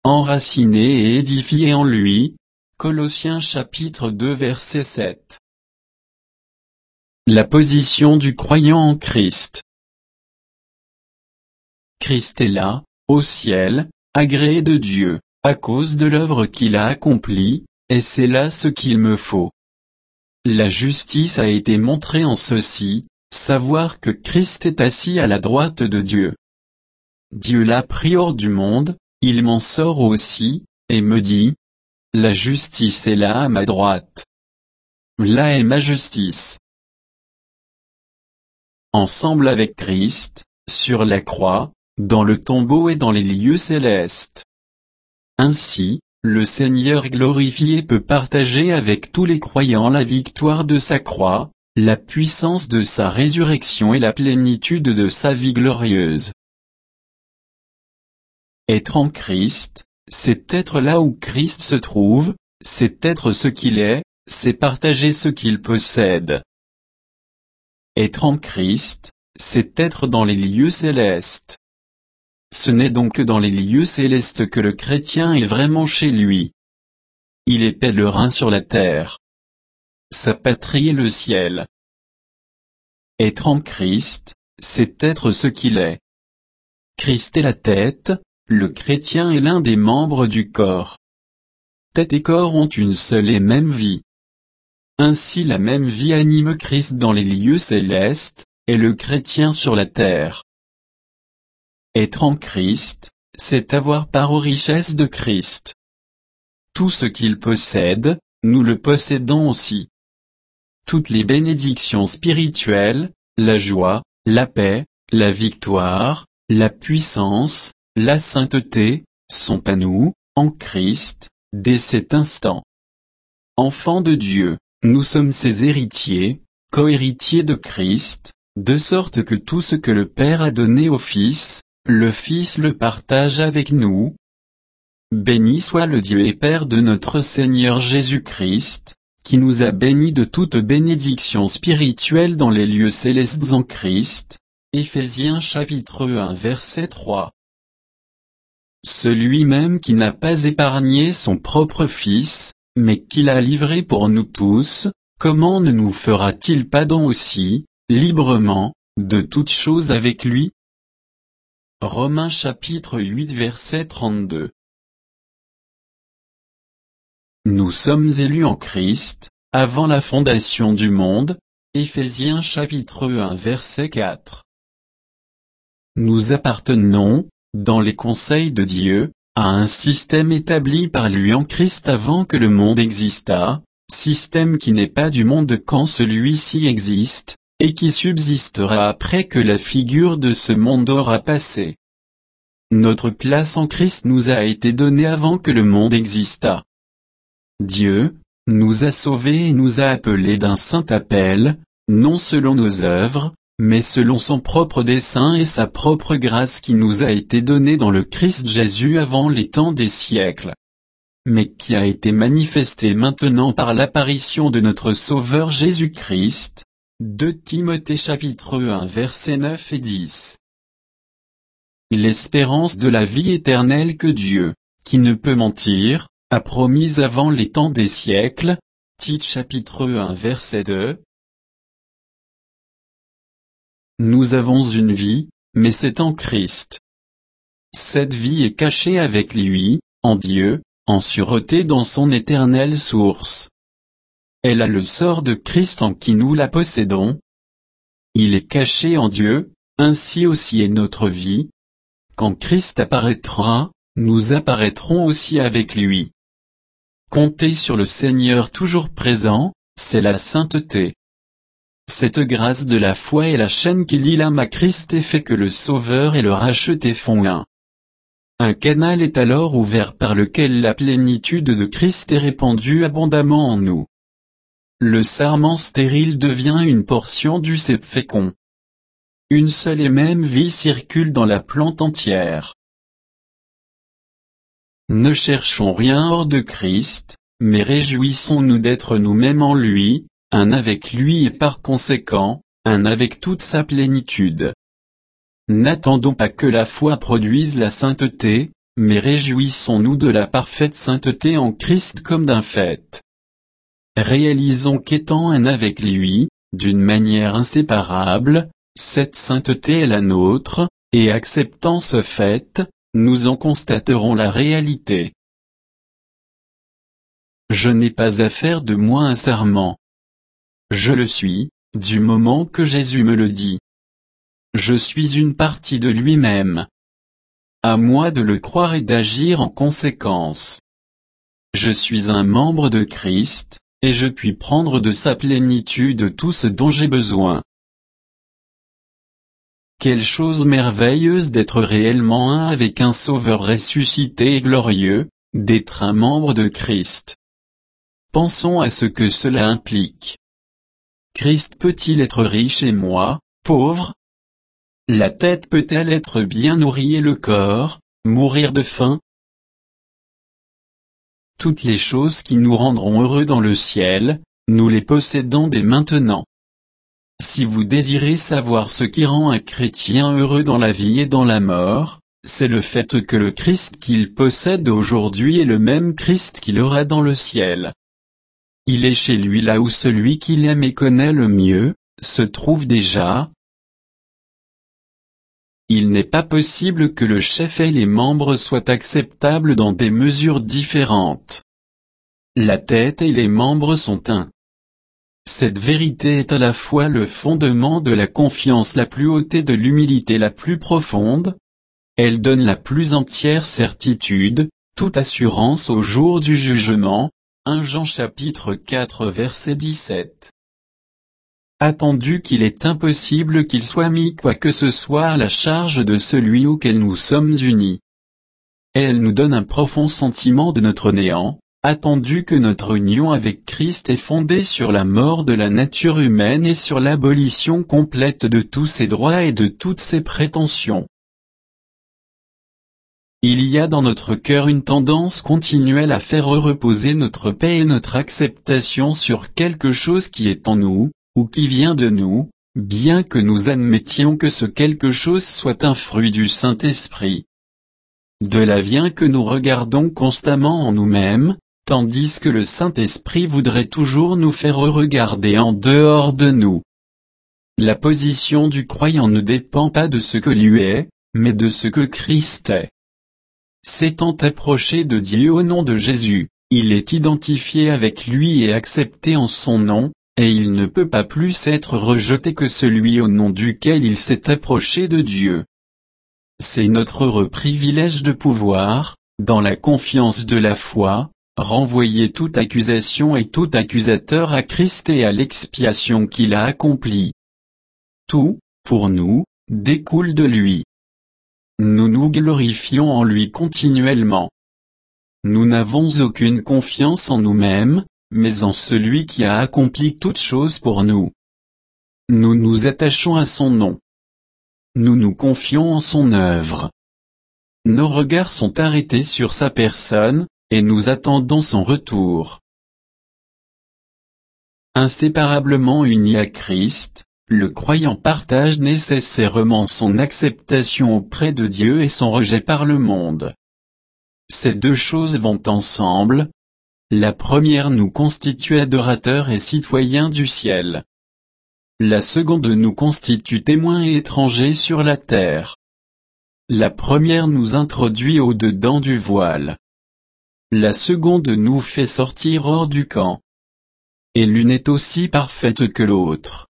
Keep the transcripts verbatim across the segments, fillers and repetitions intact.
enracinés et édifiés en lui. Colossiens chapitre deux verset sept. La position du croyant en Christ. Christ est là, au ciel, agréé de Dieu, à cause de l'œuvre qu'il a accomplie, et c'est là ce qu'il me faut. La justice a été montrée en ceci, savoir que Christ est assis à la droite de Dieu. Dieu l'a pris hors du monde, il m'en sort aussi, et me dit, la justice est là à ma droite. Là est ma justice. Ensemble avec Christ, sur la croix, dans le tombeau et dans les lieux célestes. Ainsi, le Seigneur glorifié peut partager avec tous les croyants la victoire de sa croix, la puissance de sa résurrection et la plénitude de sa vie glorieuse. Être en Christ, c'est être là où Christ se trouve, c'est être ce qu'il est, c'est partager ce qu'il possède. Être en Christ, c'est être dans les lieux célestes. Ce n'est donc que dans les lieux célestes que le chrétien est vraiment chez lui. Il est pèlerin sur la terre. Sa patrie est le ciel. Être en Christ, c'est être ce qu'il est. Christ est la tête, le chrétien est l'un des membres du corps. Tête et corps ont une seule et même vie. Ainsi la même vie anime Christ dans les lieux célestes, et le chrétien sur la terre. Être en Christ, c'est avoir part aux richesses de Christ. Tout ce qu'il possède, nous le possédons aussi. Toutes les bénédictions spirituelles, la joie, la paix, la victoire, la puissance, la sainteté, sont à nous, en Christ, dès cet instant. Enfants de Dieu, nous sommes ses héritiers, co-héritiers de Christ, de sorte que tout ce que le Père a donné au Fils, le Fils le partage avec nous. Béni soit le Dieu et Père de notre Seigneur Jésus-Christ, qui nous a bénis de toute bénédiction spirituelle dans les lieux célestes en Christ. Éphésiens chapitre un verset trois. Celui même qui n'a pas épargné son propre Fils, mais qui l'a livré pour nous tous, comment ne nous fera-t-il pas don aussi, librement, de toutes choses avec lui? Romains chapitre huit verset trente-deux. Nous sommes élus en Christ, avant la fondation du monde. Éphésiens chapitre un verset quatre. Nous appartenons, dans les conseils de Dieu, à un système établi par lui en Christ avant que le monde existât, système qui n'est pas du monde quand celui-ci existe, et qui subsistera après que la figure de ce monde aura passé. Notre place en Christ nous a été donnée avant que le monde existât. Dieu nous a sauvés et nous a appelés d'un saint appel, non selon nos œuvres, mais selon son propre dessein et sa propre grâce qui nous a été donnée dans le Christ Jésus avant les temps des siècles, mais qui a été manifestée maintenant par l'apparition de notre Sauveur Jésus-Christ. deux Timothée chapitre un versets neuf et dix. L'espérance de la vie éternelle que Dieu, qui ne peut mentir, a promise avant les temps des siècles. Tite chapitre un verset deux. Nous avons une vie, mais c'est en Christ. Cette vie est cachée avec lui, en Dieu, en sûreté dans son éternelle source. Elle a le sort de Christ en qui nous la possédons. Il est caché en Dieu, ainsi aussi est notre vie. Quand Christ apparaîtra, nous apparaîtrons aussi avec lui. Compter sur le Seigneur toujours présent, c'est la sainteté. Cette grâce de la foi est la chaîne qui lie l'âme à Christ et fait que le Sauveur et le racheté font un. Un canal est alors ouvert par lequel la plénitude de Christ est répandue abondamment en nous. Le sarment stérile devient une portion du cep fécond. Une seule et même vie circule dans la plante entière. Ne cherchons rien hors de Christ, mais réjouissons-nous d'être nous-mêmes en lui, un avec lui et par conséquent, un avec toute sa plénitude. N'attendons pas que la foi produise la sainteté, mais réjouissons-nous de la parfaite sainteté en Christ comme d'un fait. Réalisons qu'étant un avec lui, d'une manière inséparable, cette sainteté est la nôtre, et acceptant ce fait, nous en constaterons la réalité. Je n'ai pas à faire de moi un serment. Je le suis, du moment que Jésus me le dit. Je suis une partie de lui-même. À moi de le croire et d'agir en conséquence. Je suis un membre de Christ, et je puis prendre de sa plénitude tout ce dont j'ai besoin. Quelle chose merveilleuse d'être réellement un avec un Sauveur ressuscité et glorieux, d'être un membre de Christ. Pensons à ce que cela implique. Christ peut-il être riche et moi, pauvre? La tête peut-elle être bien nourrie et le corps, mourir de faim? Toutes les choses qui nous rendront heureux dans le ciel, nous les possédons dès maintenant. Si vous désirez savoir ce qui rend un chrétien heureux dans la vie et dans la mort, c'est le fait que le Christ qu'il possède aujourd'hui est le même Christ qu'il aura dans le ciel. Il est chez lui là où celui qu'il aime et connaît le mieux, se trouve déjà. Il n'est pas possible que le chef et les membres soient acceptables dans des mesures différentes. La tête et les membres sont un. Cette vérité est à la fois le fondement de la confiance la plus haute et de l'humilité la plus profonde. Elle donne la plus entière certitude, toute assurance au jour du jugement. premier Jean chapitre quatre verset dix-sept. Attendu qu'il est impossible qu'il soit mis quoi que ce soit à la charge de celui auquel nous sommes unis. Elle nous donne un profond sentiment de notre néant, attendu que notre union avec Christ est fondée sur la mort de la nature humaine et sur l'abolition complète de tous ses droits et de toutes ses prétentions. Il y a dans notre cœur une tendance continuelle à faire reposer notre paix et notre acceptation sur quelque chose qui est en nous, ou qui vient de nous, bien que nous admettions que ce quelque chose soit un fruit du Saint-Esprit. De là vient que nous regardons constamment en nous-mêmes, tandis que le Saint-Esprit voudrait toujours nous faire regarder en dehors de nous. La position du croyant ne dépend pas de ce que lui est, mais de ce que Christ est. S'étant approché de Dieu au nom de Jésus, il est identifié avec lui et accepté en son nom, et il ne peut pas plus être rejeté que celui au nom duquel il s'est approché de Dieu. C'est notre heureux privilège de pouvoir, dans la confiance de la foi, renvoyer toute accusation et tout accusateur à Christ et à l'expiation qu'il a accomplie. Tout, pour nous, découle de lui. Nous nous glorifions en lui continuellement. Nous n'avons aucune confiance en nous-mêmes, mais en celui qui a accompli toutes choses pour nous. Nous nous attachons à son nom. Nous nous confions en son œuvre. Nos regards sont arrêtés sur sa personne, et nous attendons son retour. Inséparablement uni à Christ, le croyant partage nécessairement son acceptation auprès de Dieu et son rejet par le monde. Ces deux choses vont ensemble. La première nous constitue adorateurs et citoyens du ciel. La seconde nous constitue témoins et étrangers sur la terre. La première nous introduit au-dedans du voile. La seconde nous fait sortir hors du camp. Et l'une est aussi parfaite que l'autre.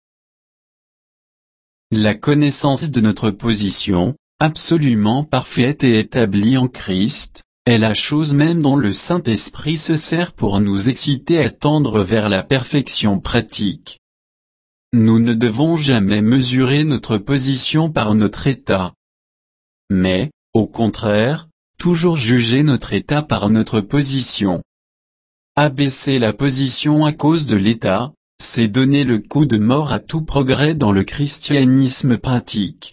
La connaissance de notre position, absolument parfaite et établie en Christ, est la chose même dont le Saint-Esprit se sert pour nous exciter à tendre vers la perfection pratique. Nous ne devons jamais mesurer notre position par notre état. Mais, au contraire, toujours juger notre état par notre position. Abaisser la position à cause de l'état, c'est donner le coup de mort à tout progrès dans le christianisme pratique.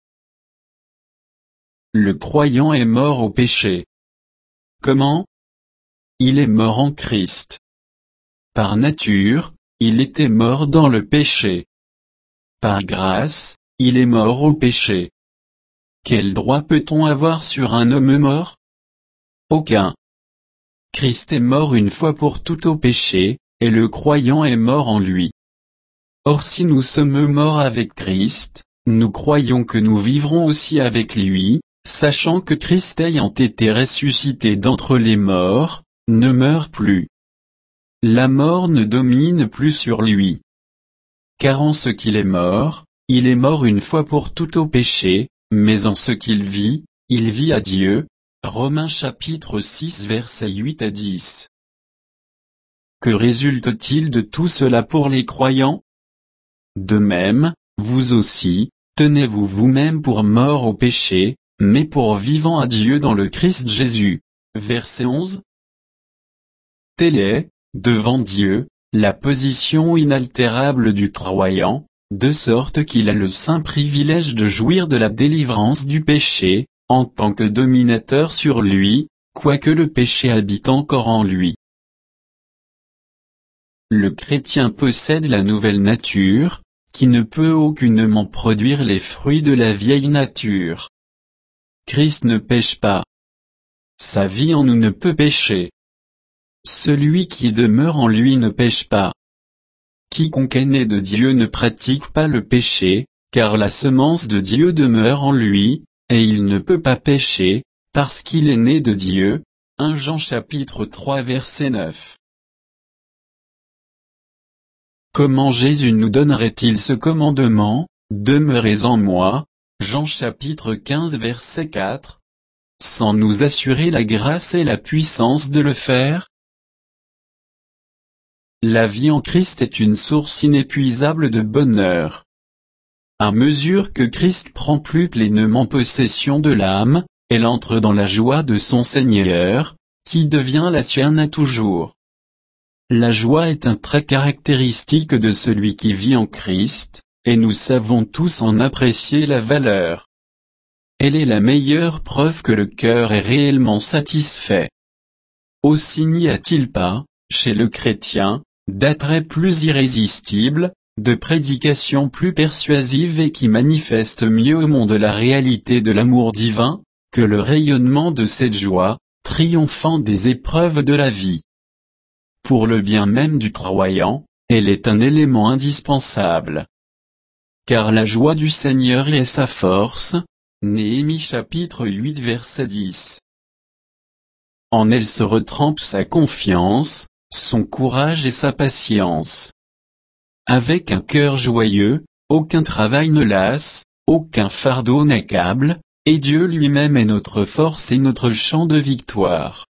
Le croyant est mort au péché. Comment? Il est mort en Christ. Par nature, il était mort dans le péché. Par grâce, il est mort au péché. quel droit peut-on avoir sur un homme mort? Aucun. Christ est mort une fois pour toutes au péché, et le croyant est mort en lui. Or si nous sommes morts avec Christ, nous croyons que nous vivrons aussi avec lui, sachant que Christ ayant été ressuscité d'entre les morts, ne meurt plus. La mort ne domine plus sur lui. Car en ce qu'il est mort, il est mort une fois pour toutes au péché, mais en ce qu'il vit, il vit à Dieu. Romains chapitre six versets huit à dix. Que résulte-t-il de tout cela pour les croyants? De même, vous aussi, tenez-vous vous-même pour morts au péché, mais pour vivants à Dieu dans le Christ Jésus. Verset onze. Telle est, devant Dieu, la position inaltérable du croyant, de sorte qu'il a le saint privilège de jouir de la délivrance du péché, en tant que dominateur sur lui, quoique le péché habite encore en lui. Le chrétien possède la nouvelle nature, qui ne peut aucunement produire les fruits de la vieille nature. Christ ne pêche pas. Sa vie en nous ne peut pécher. Celui qui demeure en lui ne pêche pas. Quiconque est né de Dieu ne pratique pas le péché, car la semence de Dieu demeure en lui, et il ne peut pas pécher, parce qu'il est né de Dieu. premier Jean chapitre trois verset neuf. Comment Jésus nous donnerait-il ce commandement? Demeurez en moi, Jean chapitre quinze verset quatre, sans nous assurer la grâce et la puissance de le faire? La vie en Christ est une source inépuisable de bonheur. À mesure que Christ prend plus pleinement possession de l'âme, elle entre dans la joie de son Seigneur, qui devient la sienne à toujours. La joie est un trait caractéristique de celui qui vit en Christ, et nous savons tous en apprécier la valeur. Elle est la meilleure preuve que le cœur est réellement satisfait. Aussi n'y a-t-il pas, chez le chrétien, d'attrait plus irrésistible, de prédication plus persuasive et qui manifeste mieux au monde la réalité de l'amour divin, que le rayonnement de cette joie, triomphant des épreuves de la vie. Pour le bien même du croyant, elle est un élément indispensable. Car la joie du Seigneur est sa force, Néhémie chapitre huit verset dix. En elle se retrempe sa confiance, son courage et sa patience. Avec un cœur joyeux, aucun travail ne lasse, aucun fardeau n'accable, et Dieu lui-même est notre force et notre champ de victoire.